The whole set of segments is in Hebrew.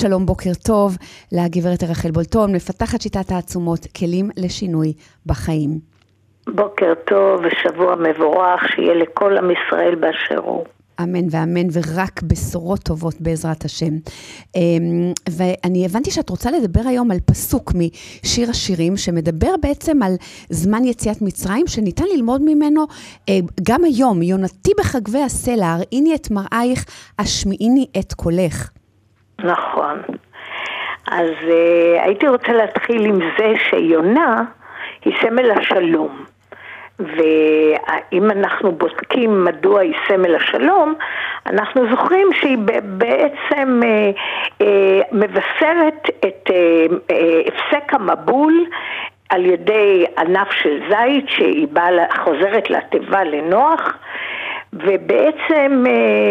שלום, בוקר טוב לגברת רחל בולטון, מפתחת שיטת העצומות, כלים לשינוי בחיים. בוקר טוב ושבוע מבורך, שיהיה לכל עם ישראל באשר הוא. אמן ואמן, ורק בשורות טובות בעזרת השם. ואני הבנתי שאת רוצה לדבר היום על פסוק משיר השירים, שמדבר בעצם על זמן יציאת מצרים, שניתן ללמוד ממנו גם היום. יונתי בחגבי הסלע, הראיני את מראייך, השמיעיני את קולך. נכון. אז הייתי רוצה להתחיל עם זה שיונה היא סמל השלום. ואם אנחנו בודקים מדוע היא סמל השלום, אנחנו זוכרים שהיא בעצם מבשרת את הפסק המבול על ידי ענף של זית שהיא חוזרת לתיבה לנוח, ובעצם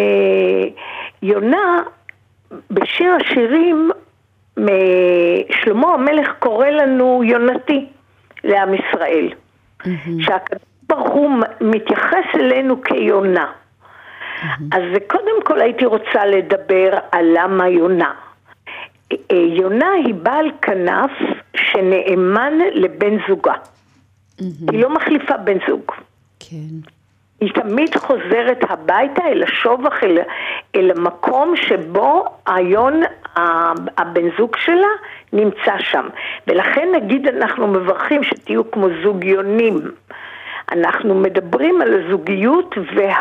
יונה בשיר השירים שלמה המלך קורא לנו יונתי לעם ישראל. שהקדוש ברוך הוא מתייחס אלינו כיונה. אז קודם כל הייתי רוצה לדבר על למה יונה. יונה היא בעל כנף שנאמן לבן זוגה. היא לא מחליפה בן זוג. היא תמיד חוזרת הביתה אל השובח, אל המקום שבו הבן זוג שלה נמצא שם. ולכן נגיד אנחנו מברכים שתהיו כמו זוג יונים. אנחנו מדברים על הזוגיות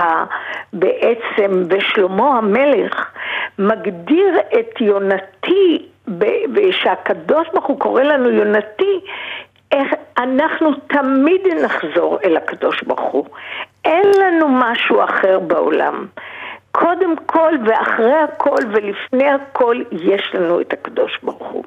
בעצם ושלמה המלך מגדיר את יונתי, ושהקדוש ברוך הוא קורא לנו יונתי, איך אנחנו תמיד נחזור אל הקדוש ברוך הוא. אין לנו משהו אחר בעולם. קודם כל ואחרי הכל ולפני הכל יש לנו את הקדוש ברוך הוא.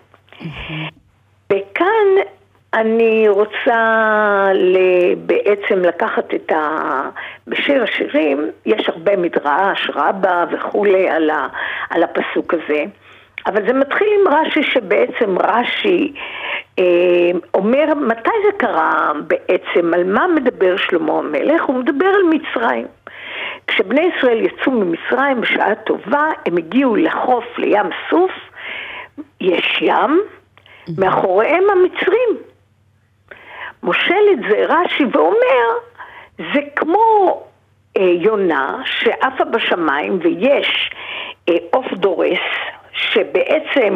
וכאן אני רוצה בעצם לקחת בשיר השירים, יש הרבה מדרש, רבה וכולי על הפסוק הזה, אבל זה מתחיל עם רש"י, שבעצם רש"י אומר מתי זה קרה בעצם, על מה מדבר שלמה המלך. הוא מדבר על מצרים. כשבני ישראל יצאו ממצרים בשעה טובה, הם הגיעו לחוף, לים סוף, יש ים, מאחוריהם המצרים. מושל את זה רש"י ואומר, זה כמו יונה שעפה בשמיים, ויש עוף דורס שבעצם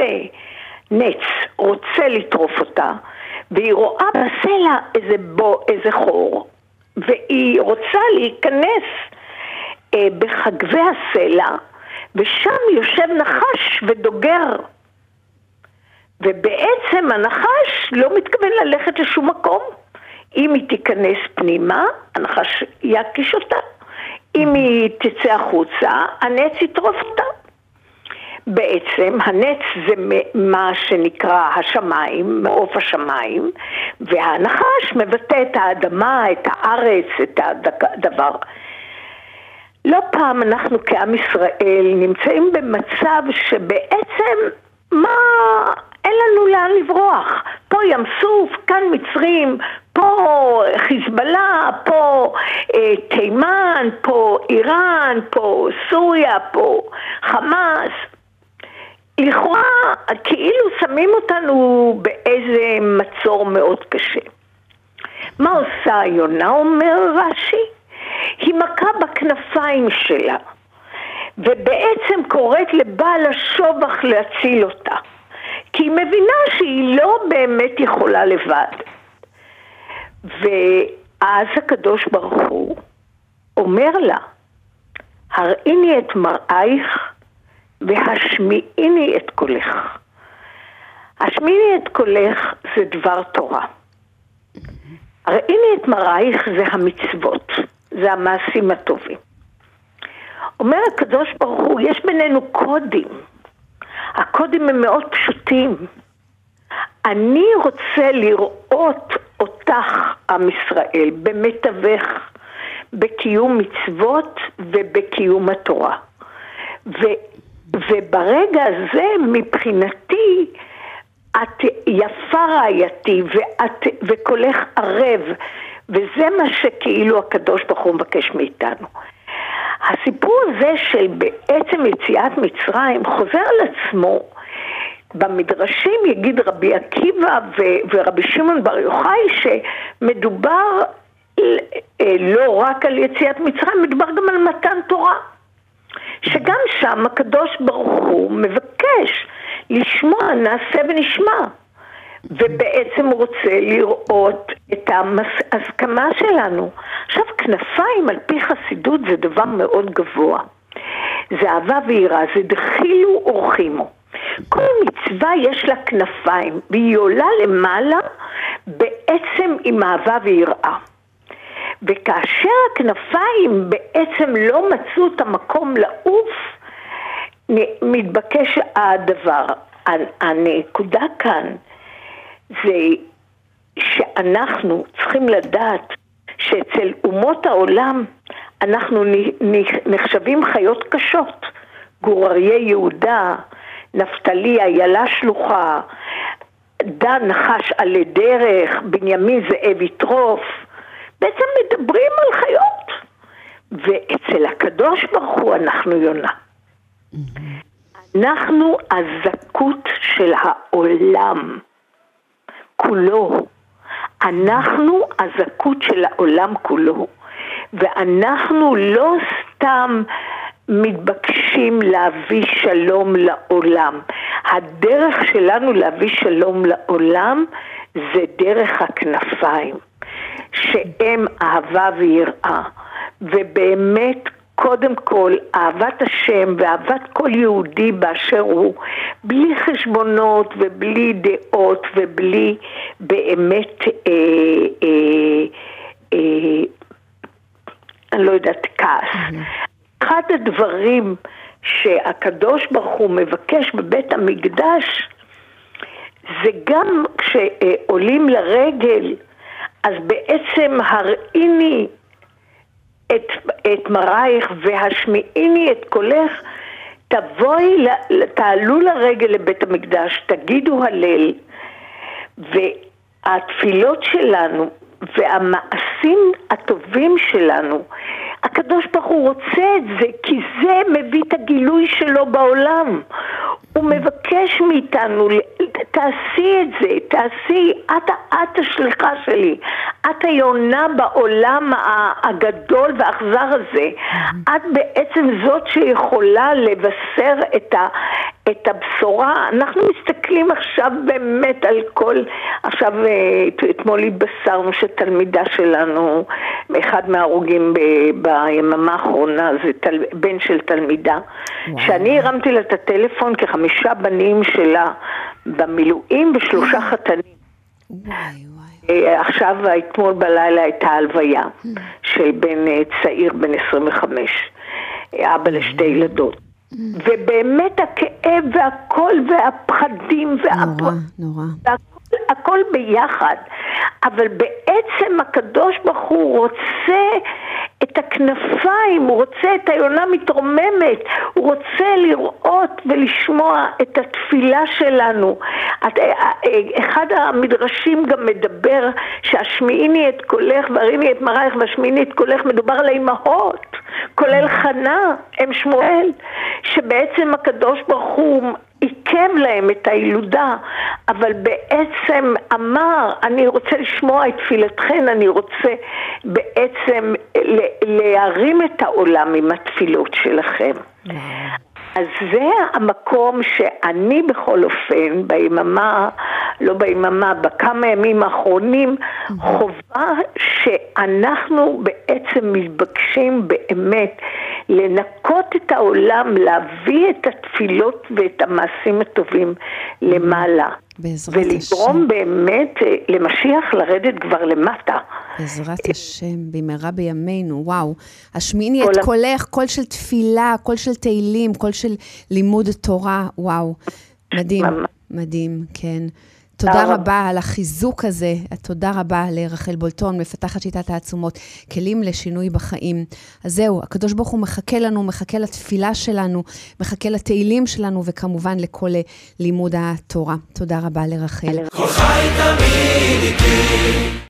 רוצה לטרוף אותה, והיא רואה בסלע איזה חור, והיא רוצה להיכנס בחגבי הסלע, ושם יושב נחש ודוגר. ובעצם הנחש לא מתכוון ללכת לשום מקום. אם היא תיכנס פנימה, הנחש יקיש אותה. אם היא תצא החוצה, הנץ יטרוף אותה. בעצם הנץ זה מה שנקרא השמיים, מעוף השמיים, והנחש מבטא את האדמה, את הארץ, את הדבר. לא פעם אנחנו כעם ישראל נמצאים במצב שבעצם אין לנו לאן לברוח. פה ים סוף, כאן מצרים, פה חיזבאללה, פה תימן, פה איראן, פה סוריה, פה חמאס. לכאורה כאילו שמים אותנו באיזה מצור מאוד קשה. מה עושה יונה, אומר רש"י? היא מכה בכנפיים שלה, ובעצם קוראת לבעל השובח להציל אותה, כי היא מבינה שהיא לא באמת יכולה לבד. ואז הקדוש ברוך הוא אומר לה, הראיני את מראייך והשמיעיני את קולך. השמיעיני את קולך זה דבר תורה. הראיני את מראייך זה המצוות, זה המעשים הטובים. אומר הקדוש ברוך הוא, יש בינינו קודים. הקודים הם מאוד פשוטים. אני רוצה לראות אותך, עם ישראל, במתווך, בקיום מצוות ובקיום התורה. וברגע הזה, מבחינתי, את יפה רעייתי, וקולך ערב, וזה מה שכאילו הקדוש ברוך הוא מבקש מאיתנו. הסיפור הזה של בעצם יציאת מצרים חוזר על עצמו במדרשים, יגיד רבי עקיבא ורבי שמעון בר יוחאי, שמדובר לא רק על יציאת מצרים, מדובר גם על מתן תורה. שגם שם הקדוש ברוך הוא מבקש לשמוע, נעשה ונשמע. ובעצם הוא רוצה לראות את ההסכמה שלנו. עכשיו, כנפיים על פי חסידות זה דבר מאוד גבוה. זה אהבה ויראה, זה דחילו ורחימו. כל מצווה יש לה כנפיים, והיא עולה למעלה בעצם עם אהבה ויראה. וכאשר הכנפיים בעצם לא מצאו את המקום לעוף, מתבקש הדבר. הנקודה כאן זה שאנחנו צריכים לדעת שאצל אומות העולם אנחנו נחשבים חיות קשות. גור אריה יהודה, נפתלי איילה שלוחה, דן נחש עלי דרך, בנימין זאב יטרוף, בעצם מדברים על חיות. ואצל הקדוש ברוך הוא אנחנו יונה. אנחנו הזכות של העולם כולו. אנחנו הזכות של העולם כולו. ואנחנו לא סתם מתבקשים להביא שלום לעולם. הדרך שלנו להביא שלום לעולם זה דרך הכנפיים, שהם אהבה ויראה. ובאמת קודם כל אהבת השם ואהבת כל יהודי באשר הוא, בלי חשבונות ובלי דעות ובלי באמת אני לא יודעת, כעס. אחד הדברים שהקדוש ברוך הוא מבקש בבית המקדש, זה גם כשעולים לרגל, אז בעצם הראיני את מראייך והשמיעיני את קולך, תבואי, תעלו לרגל לבית המקדש, תגידו הלל, והתפילות שלנו והמעשים הטובים שלנו, הקדוש ברוך הוא רוצה את זה, כי זה מביא את הגילוי שלו בעולם. הוא מבקש מאיתנו, תעשי את זה, תעשי, את השליחה שלי, את היונה בעולם הגדול והאכזר הזה, את בעצם זאת שיכולה לבשר את הבשורה. אנחנו מסתכלים עכשיו באמת על כל, עכשיו אתמול התבשרנו שתלמידה שלנו, אחד מההרוגים ביממה האחרונה, זה בן של תלמידה, שאני הרמתי לה את הטלפון כ5 בנים שלה במילואים ו3 חתנים. עכשיו אתמול בלילה הייתה הלוויה של בן צעיר בן 25, אבא ל2 ילדות. ובאמת הכאב והכל והפחדים הכל ביחד, אבל בעצם הקדוש ברוך הוא רוצה את הכנפיים, הוא רוצה את היונה מתרוממת, הוא רוצה לראות ולשמוע את התפילה שלנו. אחד המדרשים גם מדבר שהשמיעיני את קולך והרימי את מראייך והשמיעיני את קולך, מדובר על האימהות, כולל חנה, אם שמואל, שבעצם הקדוש ברוך הוא עיקם להם את הילודה, אבל בעצם אמר, אני רוצה לשמוע את תפילתכן, אני רוצה בעצם להרים את העולם עם התפילות שלכם. אז זה המקום שאני בכל אופן, ביממה, לא ביממה, בכמה ימים האחרונים, חובה שאנחנו בעצם מתבקשים באמת לנקות את העולם, להביא את התפילות ואת המעשים הטובים למעלה. ולגרום באמת למשיח לרדת כבר למטה. בעזרת השם, במהרה בימינו, וואו. השמיעיני את קולך, קול של תפילה, קול של תהילים, קול של לימוד תורה, וואו. מדהים, מדהים, כן. תודה רבה על החיזוק הזה, תודה רבה לרחל בולטון, מפתחת שיטת העצומות, כלים לשינוי בחיים. אז זהו, הקדוש ברוך הוא מחכה לנו, מחכה לתפילה שלנו, מחכה לתהילים שלנו, וכמובן לכל לימוד התורה. תודה רבה לרחל. כל חי תמיד איתי.